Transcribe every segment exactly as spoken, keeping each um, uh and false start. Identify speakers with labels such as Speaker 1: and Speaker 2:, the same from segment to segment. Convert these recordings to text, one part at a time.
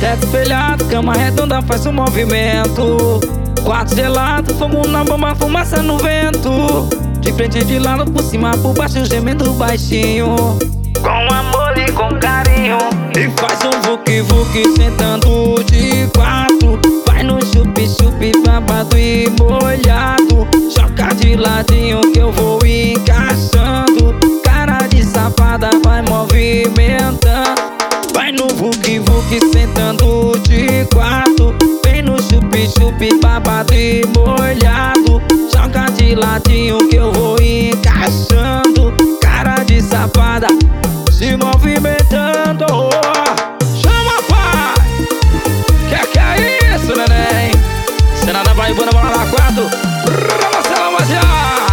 Speaker 1: Teto espelhado, cama redonda, faz um movimento. Quarto gelado, fogo na bomba, fumaça no vento. De frente e de lado, por cima, por baixo, gemendo baixinho. Com amor e com carinho. E faz um vuki-vuki sentando de quatro. Vai no chupi-chupi, babado e molhado. Joga de ladinho que eu vou encaixando. Cara de safada, vai movimentando. Vai no vuki-vuki sentando de quatro. Vem no chupi-chupi, babado e molhado. Joga de ladinho que eu vou encaixando. Cara de safada, se movimentando. Chama, pai! Que que é isso, neném? Cena da Paraibana, bola na quatro. Marcela Mazia.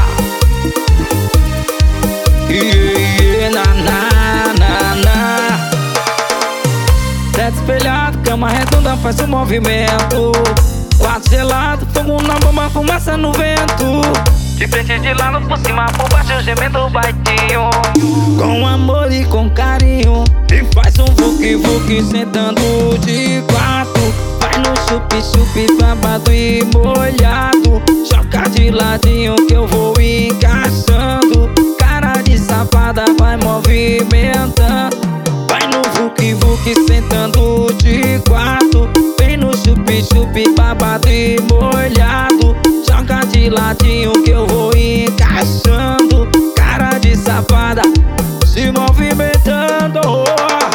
Speaker 1: Yeah, yeah, na, na, na, na. Teto espelhado, cama redonda, faz um movimento. Quarto gelado, fogo na bomba, fumaça no vento. De frente e de lado, por cima, por baixo, gemendo baixinho. Com amor e com carinho. E faz um vuki-vuki sentando de quatro. Vai no chupi-chupi, babado e molhado. Joga de ladinho que eu vou encaixando. Cara de safada, vai movimentando. Vai no vuki-vuki sentando de quatro. Vem no chupi-chupi, babado e molhado. Joga de ladinho que eu vou encaixando. Cara de safada, se movimentando.